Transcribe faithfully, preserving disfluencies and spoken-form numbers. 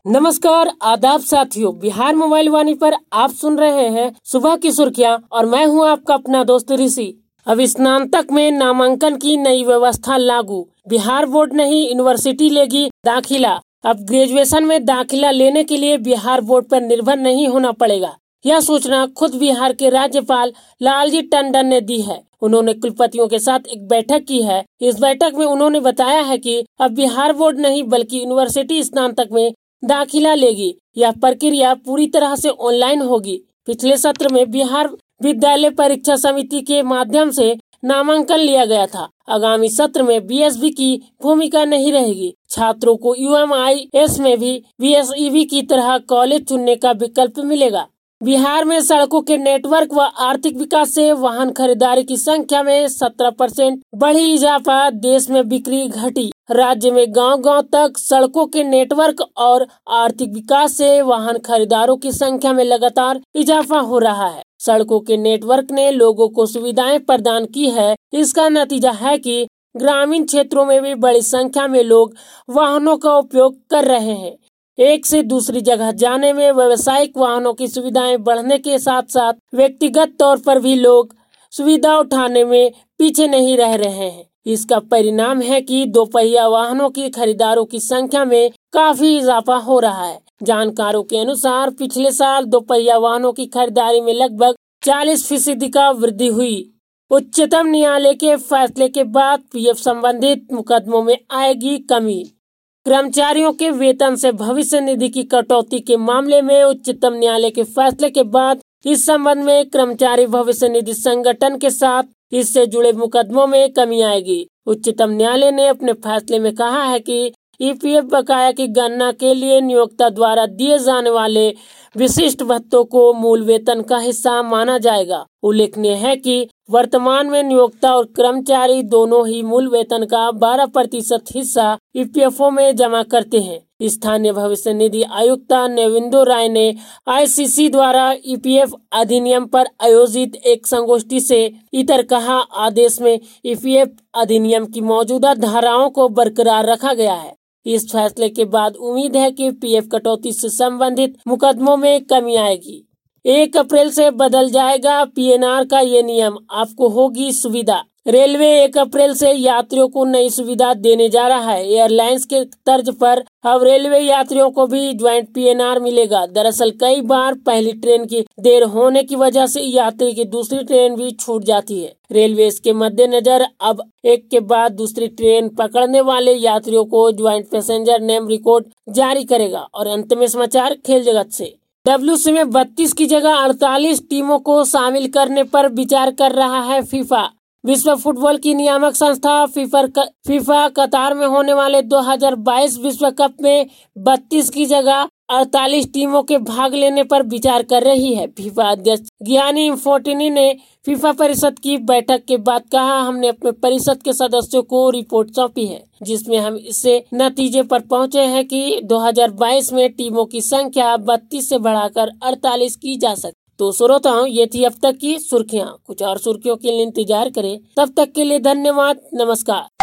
नमस्कार, आदाब साथियों। बिहार मोबाइल वाणी पर आप सुन रहे हैं सुबह की सुर्खियां और मैं हूं आपका अपना दोस्त ऋषि। अब स्नातक में नामांकन की नई व्यवस्था लागू। बिहार बोर्ड नहीं, यूनिवर्सिटी लेगी दाखिला। अब ग्रेजुएशन में दाखिला लेने के लिए बिहार बोर्ड पर निर्भर नहीं होना पड़ेगा। यह सूचना खुद बिहार के राज्यपाल लालजी टंडन ने दी है। उन्होंने कुलपतियों के साथ एक बैठक की है। इस बैठक में उन्होंने बताया है कि अब बिहार बोर्ड नहीं बल्कि यूनिवर्सिटी स्नातक में दाखिला लेगी। यह प्रक्रिया पूरी तरह से ऑनलाइन होगी। पिछले सत्र में बिहार विद्यालय परीक्षा समिति के माध्यम से नामांकन लिया गया था। आगामी सत्र में बीएसबी की भूमिका नहीं रहेगी। छात्रों को यूएमआईएस में भी बीएसईबी की तरह कॉलेज चुनने का विकल्प मिलेगा। बिहार में सड़कों के नेटवर्क व आर्थिक विकास से वाहन खरीदारी की संख्या में सत्रह परसेंट बढ़ी इजाफा। देश में बिक्री घटी। राज्य में गांव-गांव तक सड़कों के नेटवर्क और आर्थिक विकास से वाहन खरीदारों की संख्या में लगातार इजाफा हो रहा है। सड़कों के नेटवर्क ने लोगों को सुविधाएं प्रदान की है। इसका नतीजा है कि ग्रामीण क्षेत्रों में भी बड़ी संख्या में लोग वाहनों का उपयोग कर रहे हैं। एक से दूसरी जगह जाने में व्यावसायिक वाहनों की सुविधाएं बढ़ने के साथ साथ व्यक्तिगत तौर पर भी लोग सुविधा उठाने में पीछे नहीं रह रहे हैं। इसका परिणाम है कि दोपहिया वाहनों की खरीदारों की संख्या में काफी इजाफा हो रहा है। जानकारों के अनुसार पिछले साल दोपहिया वाहनों की खरीदारी में लगभग चालीस फीसदी का वृद्धि हुई। उच्चतम न्यायालय के फैसले के बाद पीएफ संबंधित मुकदमों में आएगी कमी। कर्मचारियों के वेतन से भविष्य निधि की कटौती के मामले में उच्चतम न्यायालय के फैसले के बाद इस संबंध में कर्मचारी भविष्य निधि संगठन के साथ इससे जुड़े मुकदमों में कमी आएगी। उच्चतम न्यायालय ने अपने फैसले में कहा है कि ईपीएफ बकाया की गणना के लिए नियोक्ता द्वारा दिए जाने वाले विशिष्ट भत्तों को मूल वेतन का हिस्सा माना जाएगा। उल्लेखनीय है कि वर्तमान में नियोक्ता और कर्मचारी दोनों ही मूल वेतन का बारह प्रतिशत हिस्सा ईपीएफओ में जमा करते हैं। स्थानीय भविष्य निधि आयुक्ता नेविंदो राय ने आईसीसी द्वारा ईपीएफ अधिनियम पर आयोजित एक संगोष्ठी से इतर कहा। आदेश में ईपीएफ अधिनियम की मौजूदा धाराओं को बरकरार रखा गया है। इस फैसले के बाद उम्मीद है कि पीएफ कटौती से संबंधित मुकदमों में कमी आएगी। एक अप्रैल से बदल जाएगा पीएनआर का ये नियम, आपको होगी सुविधा। रेलवे एक अप्रैल से यात्रियों को नई सुविधा देने जा रहा है। एयरलाइंस के तर्ज पर अब रेलवे यात्रियों को भी ज्वाइंट पीएनआर मिलेगा। दरअसल कई बार पहली ट्रेन की देर होने की वजह से यात्री की दूसरी ट्रेन भी छूट जाती है। रेलवे इसके मद्देनजर अब एक के बाद दूसरी ट्रेन पकड़ने वाले यात्रियों को ज्वाइंट पैसेंजर नेम रिकॉर्ड जारी करेगा। और अंत में समाचार खेल जगत से। डब्ल्यूसी में बत्तीस की जगह अड़तालीस टीमों को शामिल करने पर विचार कर रहा है फीफा। विश्व फुटबॉल की नियामक संस्था फीफा फीफा कतार में होने वाले दो हज़ार बाईस विश्व कप में बत्तीस की जगह अड़तालीस टीमों के भाग लेने पर विचार कर रही है। फीफा अध्यक्ष गियानी इन्फोर्टिनी ने फीफा परिषद की बैठक के बाद कहा, हमने अपने परिषद के सदस्यों को रिपोर्ट सौंपी है जिसमें हम इससे नतीजे पर पहुंचे हैं कि दो हज़ार बाईस में टीमों की संख्या बत्तीस से बढ़ाकर अड़तालीस की जा सकती। तो श्रोताओं, ये थी अब तक की सुर्खियां। कुछ और सुर्खियों के लिए इंतजार करें। तब तक के लिए धन्यवाद। नमस्कार।